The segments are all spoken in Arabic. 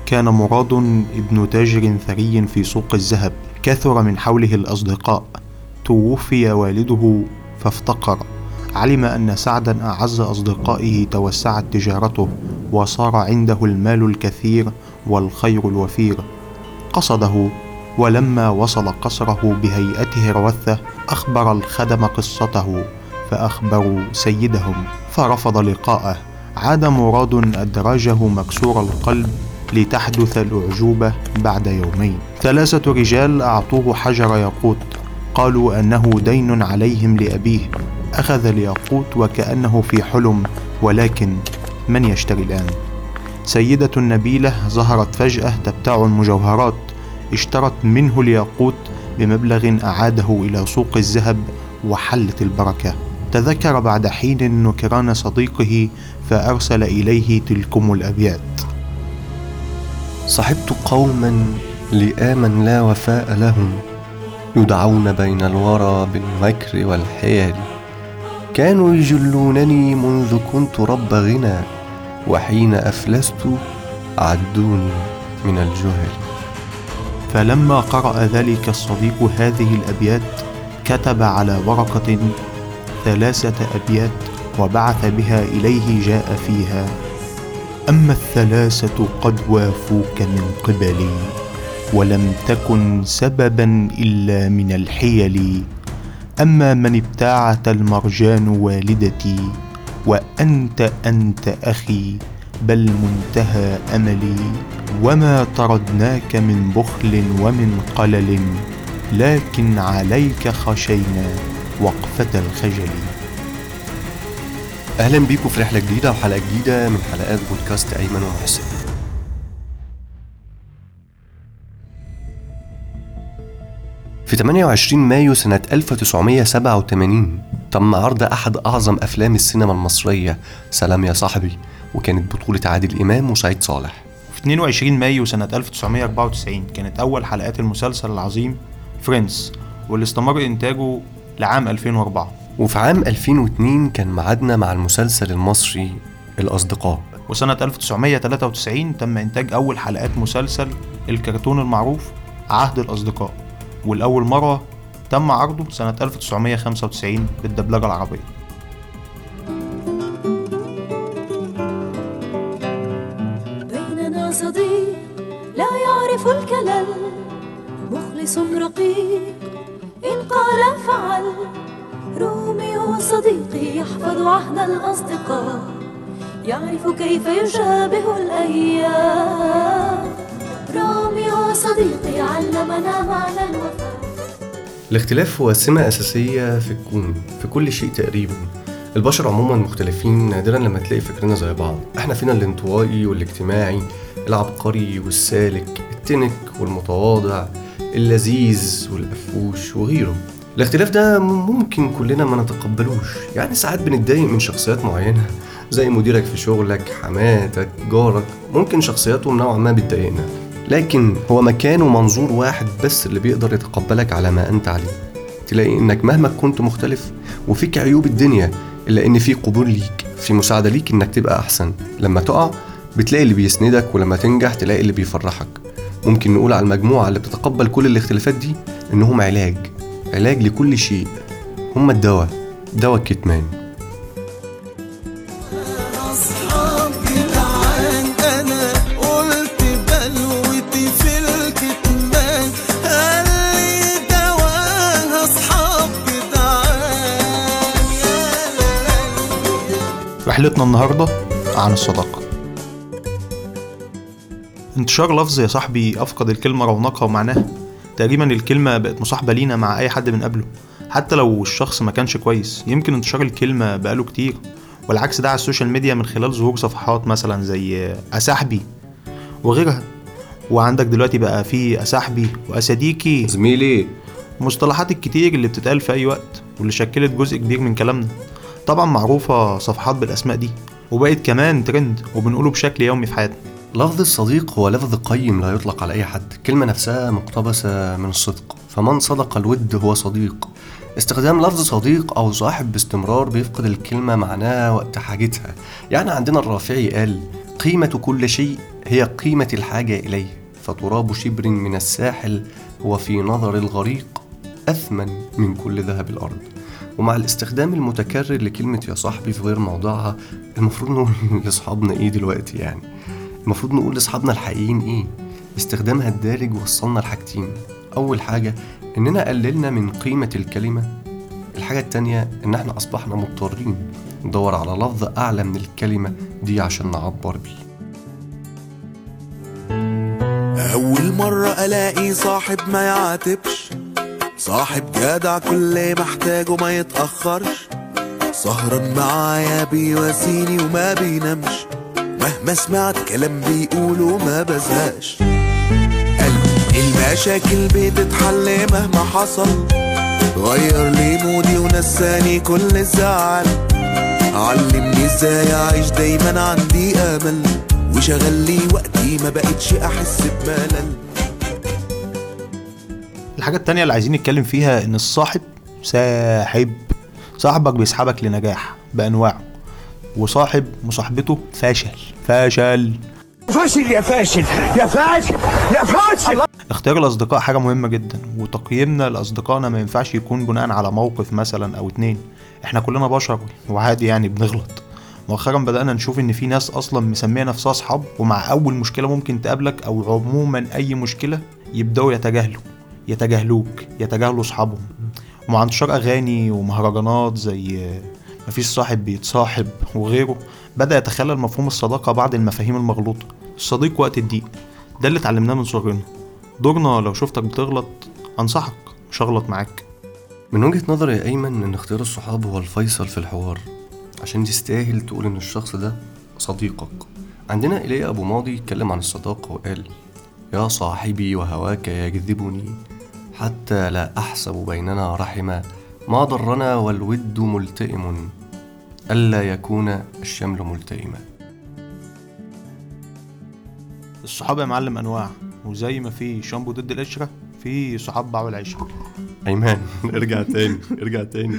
كان مراد ابن تاجر ثري في سوق الذهب، كثر من حوله الأصدقاء. توفي والده فافتقر. علم أن سعدا أعز أصدقائه توسعت تجارته وصار عنده المال الكثير والخير الوفير. قصده، ولما وصل قصره بهيئته روثة أخبر الخدم قصته، فأخبروا سيدهم فرفض لقاءه. عاد مراد أدراجه مكسور القلب لتحدث الأعجوبة بعد يومين. 3 رجال أعطوه حجر ياقوت، قالوا أنه دين عليهم لأبيه. أخذ الياقوت وكأنه في حلم، ولكن من يشتري الآن؟ سيدة نبيلة ظهرت فجأة تبتاع المجوهرات، اشترت منه الياقوت بمبلغ أعاده إلى سوق الذهب وحلت البركة. تذكر بعد حين نكران صديقه فأرسل إليه تلكم الأبيات: صحبت قوما لآما لا وفاء لهم، يدعون بين الورى بالمكر والحيل، كانوا يجلونني منذ كنت رب غنى، وحين أفلست عدوني من الجهل. فلما قرأ ذلك الصديق هذه الأبيات كتب على ورقة 3 أبيات وبعث بها إليه. جاء فيها: أما 3 قد وافوك من قبلي، ولم تكن سببا إلا من الحيل. أما من ابتاعت المرجان والدتي، وأنت أخي بل منتهى أملي. وما طردناك من بخل ومن قلل، لكن عليك خشينا وقفة الخجل. أهلا بيكم في رحلة جديدة وحلقة جديدة من حلقات بودكاست أيمن ومحسن. في 28 مايو سنة 1987 تم عرض أحد أعظم أفلام السينما المصرية، سلام يا صاحبي، وكانت بطولة عادل إمام وسعيد صالح. في 22 مايو سنة 1994 كانت أول حلقات المسلسل العظيم فريندز، واللي استمر إنتاجه لعام 2004. وفي عام 2002 كان معادنا مع المسلسل المصري الأصدقاء. وسنة 1993 تم إنتاج أول حلقات مسلسل الكرتون المعروف عهد الأصدقاء، والأول مرة تم عرضه سنة 1995 بالدبلجة العربية. بيننا صديق لا يعرف الكلل، مخلص رقيق إن قال فعل. روميو صديقي يحفظ عهد الأصدقاء، يعرف كيف يشابه الأيام. روميو صديقي علمنا معنى الوفاء. الاختلاف هو سمة أساسية في الكون، في كل شيء تقريبا. البشر عموما مختلفين، نادرا لما تلاقي فكرنا زي بعض. احنا فينا الانطوائي والاجتماعي، العبقري والسالك، التنك والمتواضع، اللذيذ والأفوش وغيره. الاختلاف ده ممكن كلنا ما نتقبلوش، يعني ساعات بنتضايق من شخصيات معينة زي مديرك في شغلك، حماتك، جارك، ممكن شخصياتهم نوعا ما بتضايقنا، لكن هو مكان ومنظور واحد بس اللي بيقدر يتقبلك على ما أنت عليه. تلاقي إنك مهما كنت مختلف وفيك عيوب الدنيا، إلا إن في قبول ليك، في مساعدة ليك إنك تبقى أحسن. لما تقع بتلاقي اللي بيسندك، ولما تنجح تلاقي اللي بيفرحك. ممكن نقول على المجموعة اللي بتتقبل كل الاختلافات دي إنهم علاج لكل شيء. هم الدواء الكتمان. رحلتنا النهاردة عن الصداقة. انتشار لفظ يا صاحبي أفقد الكلمة رونقها ومعناها. تقريبا الكلمة بقت مصاحبة لينا مع أي حد من قبله، حتى لو الشخص ما كانش كويس. يمكن انتشار الكلمة بقاله كتير، والعكس ده على السوشيال ميديا من خلال ظهور صفحات مثلا زي أصاحبي وغيرها. وعندك دلوقتي بقى في أصاحبي وأصديقي، زميلي، مصطلحات الكتير اللي بتتقال في أي وقت واللي شكلت جزء كبير من كلامنا. طبعا معروفة صفحات بالأسماء دي، وبقت كمان ترند وبنقوله بشكل يومي في حياتنا. لفظ الصديق هو لفظ قيم لا يطلق على أي حد. الكلمة نفسها مقتبسة من الصدق، فمن صدق الود هو صديق. استخدام لفظ صديق أو صاحب باستمرار بيفقد الكلمة معناها وقت حاجتها. يعني عندنا الرافعي قال: قيمة كل شيء هي قيمة الحاجة إليه، فتراب شبر من الساحل هو في نظر الغريق أثمن من كل ذهب الأرض. ومع الاستخدام المتكرر لكلمة يا صاحبي في غير موضوعها، المفروض نقول لأصحابنا إيه دلوقتي؟ يعني المفروض نقول لأصحابنا الحقيقيين إيه؟ استخدامها الدارج وصلنا لحاجتين: أول حاجة إننا قللنا من قيمة الكلمة، الحاجة التانية إن إحنا أصبحنا مضطرين ندور على لفظ أعلى من الكلمة دي عشان نعبر بيه. أول مرة ألاقي صاحب ما يعاتبش، صاحب جدع كل محتاجه ما يتأخرش، سهران معايا بيواسيني وما بينامش، مهما سمعت كلام بيقوله ما بزهقش. قلبي المشاكل بتتحل مهما حصل، غير لي مودي ونساني كل الزعل، علمني ازاي اعيش دايما عندي امل، وشغل لي وقتي ما بقتش احس بملل. الحاجة التانية اللي عايزين نتكلم فيها ان الصاحب صاحبك بيسحبك لنجاح بانواعه، وصاحب مصاحبته فاشل. اختيار الاصدقاء حاجة مهمة جدا، وتقييمنا لاصدقائنا ما ينفعش يكون بناء على موقف مثلا او اتنين. احنا كلنا بشر وعادي يعني بنغلط. مؤخرا بدأنا نشوف ان في ناس اصلا مسمية نفسها اصحاب، ومع اول مشكلة ممكن تقابلك او عموما اي مشكلة يبدأوا يتجاهلوا اصحابهم. ومع انتشار اغاني ومهرجانات زي مفيش صاحب بيتصاحب وغيره، بدأ يتخلل مفهوم الصداقة بعض المفاهيم المغلوطة. الصديق وقت الضيق، ده اللي اتعلمناه من صغرنا. دورنا لو شفتك بتغلط انصحك، مش هغلط معاك. من وجهة نظري يا أيمن إن اختيار الصحاب هو الفيصل في الحوار، عشان تستاهل تقول إن الشخص ده صديقك. عندنا إيليا أبو ماضي اتكلم عن الصداقة وقال: يا صاحبي وهواك يجذبني، حتى لا أحسب بيننا رحما، ما ضرنا والود ملتئم، ألا يكون الشمل ملتئما. الصحاب يا معلم أنواع، وزي ما في شامبو ضد القشرة، في صحاب باعوا العشرة. أيمن ارجع تاني.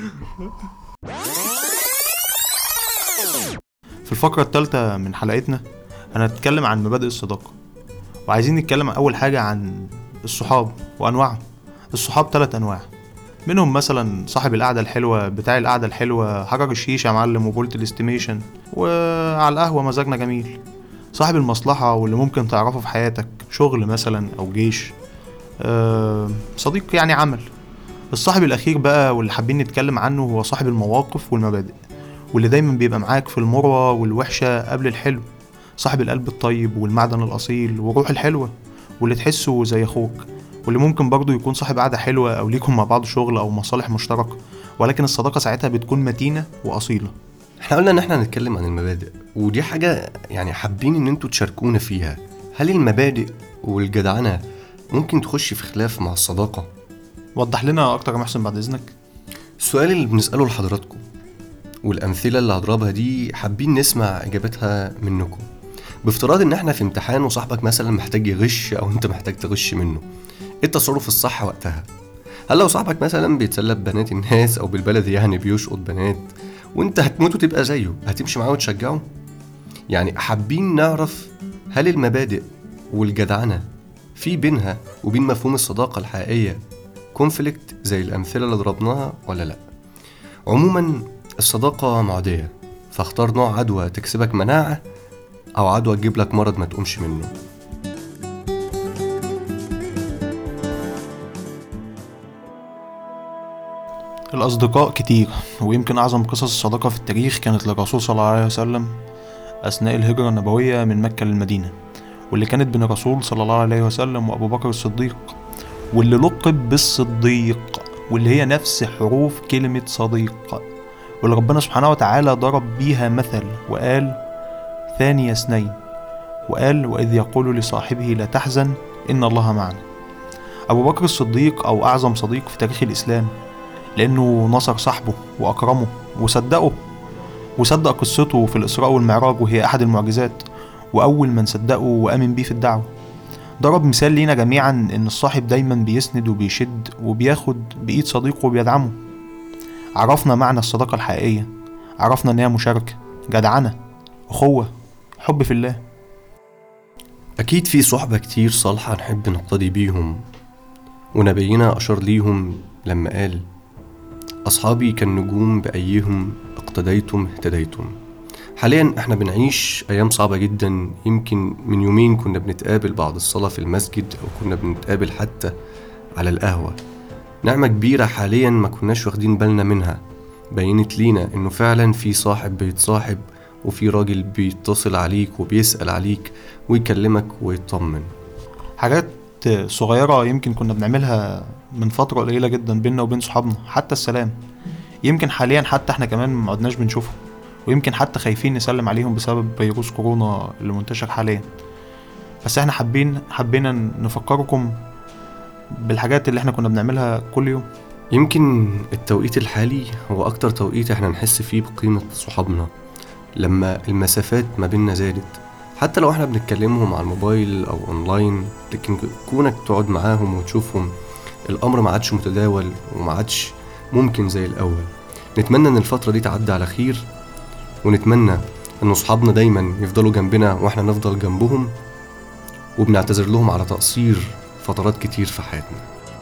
في الفقرة الثالثة من حلقتنا هنتكلم عن مبادئ الصداقة، وعايزين نتكلم أول حاجة عن الصحاب وأنواعهم. الصحاب 3 أنواع، منهم مثلا صاحب القعدة الحلوة، بتاع القعدة الحلوة، حجر الشيشة يا معلم وبولت الاستيميشن، وعلى القهوة مزاجنا جميل. صاحب المصلحة واللي ممكن تعرفه في حياتك، شغل مثلا أو جيش، صديق يعني عمل. الصاحب الأخير بقى واللي حابين نتكلم عنه هو صاحب المواقف والمبادئ، واللي دايما بيبقى معاك في المروة والوحشة قبل الحلو. صاحب القلب الطيب والمعدن الأصيل والروح الحلوة، واللي تحسه زي أخوك، واللي ممكن برضو يكون صاحب قعدة حلوة أو ليكم مع بعض شغل أو مصالح مشتركة، ولكن الصداقة ساعتها بتكون متينة وأصيلة. احنا قلنا ان احنا هنتكلم عن المبادئ، ودي حاجة يعني حابين ان انتوا تشاركونا فيها. هل المبادئ والجدعنة ممكن تخش في خلاف مع الصداقة؟ وضح لنا أكتر يا محسن بعد إذنك. السؤال اللي بنسأله لحضراتكم والأمثلة اللي هضربها دي حابين نسمع إجابتها منكم. بافتراض ان احنا في امتحان وصاحبك مثلا محتاج يغش او انت محتاج تغش منه، ايه التصرف الصح وقتها؟ هل لو صاحبك مثلا بيتسلى ببنات الناس او بالبلدي يعني بيشقط بنات وانت هتموت وتبقى زيه، هتمشي معاه وتشجعه؟ يعني حابين نعرف هل المبادئ والجدعنة في بينها وبين مفهوم الصداقة الحقيقية كونفليكت زي الأمثلة اللي ضربناها ولا لأ؟ عموما الصداقة معدية، فاختار نوع عدوى تكسبك مناعة أو عدوى تجيب لك مرض ما تقومش منه. الأصدقاء كتير، ويمكن أعظم قصص الصداقة في التاريخ كانت للرسول صلى الله عليه وسلم أثناء الهجرة النبوية من مكة للمدينة، واللي كانت بين الرسول صلى الله عليه وسلم وأبو بكر الصديق، واللي لقب بالصديق، واللي هي نفس حروف كلمة صديق، واللي ربنا سبحانه وتعالى ضرب بيها مثل وقال ثاني اثنين، وقال وإذ يقول لصاحبه لا تحزن إن الله معنا. أبو بكر الصديق أو أعظم صديق في تاريخ الإسلام، لأنه نصر صاحبه وأكرمه وصدق قصته في الإسراء والمعراج، وهي أحد المعجزات، وأول من صدقه وآمن بيه في الدعوة. ضرب مثال لينا جميعا إن الصاحب دايما بيسند وبيشد وبياخد بإيد صديقه وبيدعمه. عرفنا معنى الصداقة الحقيقية، عرفنا إنها مشاركة، جدعنة، أخوة، حب في الله. أكيد في صحبة كتير صالحة نحب نقتدي بيهم، ونبينا أشار ليهم لما قال: أصحابي كالنجوم بأيهم اقتديتم اهتديتم. حاليا احنا بنعيش أيام صعبة جدا. يمكن من يومين كنا بنتقابل بعد الصلاة في المسجد، أو كنا بنتقابل حتى على القهوة. نعمة كبيرة حاليا ما كناش واخدين بالنا منها، بينت لينا إنه فعلا في صاحب بيتصاحب، وفي راجل بيتصل عليك وبيسأل عليك ويكلمك ويطمن. حاجات صغيرة يمكن كنا بنعملها من فترة قليلة جدا بيننا وبين صحابنا، حتى السلام. يمكن حاليا حتى احنا كمان ما عدناش بنشوفهم، ويمكن حتى خايفين نسلم عليهم بسبب فيروس كورونا اللي منتشر حاليا. بس احنا حبينا نفكركم بالحاجات اللي احنا كنا بنعملها كل يوم. يمكن التوقيت الحالي هو أكتر توقيت احنا نحس فيه بقيمة صحابنا، لما المسافات ما بيننا زادت. حتى لو احنا بنتكلمهم على الموبايل أو أونلاين، لكن كونك تقعد معاهم وتشوفهم، الأمر ما عادش متداول وما عادش ممكن زي الأول. نتمنى أن الفترة دي تعدي على خير، ونتمنى أن صحابنا دايما يفضلوا جنبنا وإحنا نفضل جنبهم، وبنعتذر لهم على تقصير فترات كتير في حياتنا.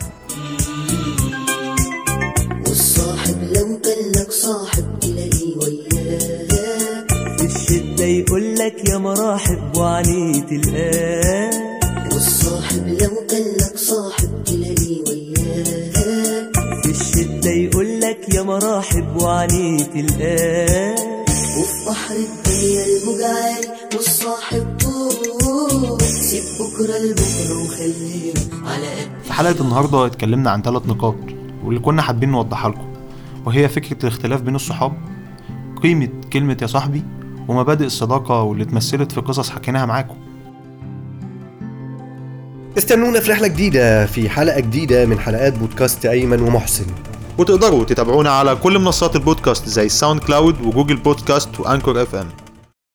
والصاحب لو كان لك صاحب تلاقيه وياك، في الشدة يقولك يا مراحب وعليه تلقاه. والصاحب لو كان لك صاحب تلاقيه وياك، في الشدة يقولك يا مراحب وعليه تلقاه. وفي بحر الدنيا المجعل والصاحب طول، سيب بكرة لبكرة وخلينا على قد. في حلقة النهاردة اتكلمنا عن 3 نقاط واللي كنا حابين نوضحها لكم، وهي فكرة الاختلاف بين الصحاب، قيمة كلمة يا صاحبي، ومبادئ الصداقة واللي اتمثلت في قصص حكيناها معاكم. استنونا في رحلة جديدة، في حلقة جديدة من حلقات بودكاست أيمن ومحسن. وتقدروا تتابعونا على كل منصات البودكاست زي الساوند كلاود وجوجل بودكاست وأنكور FM.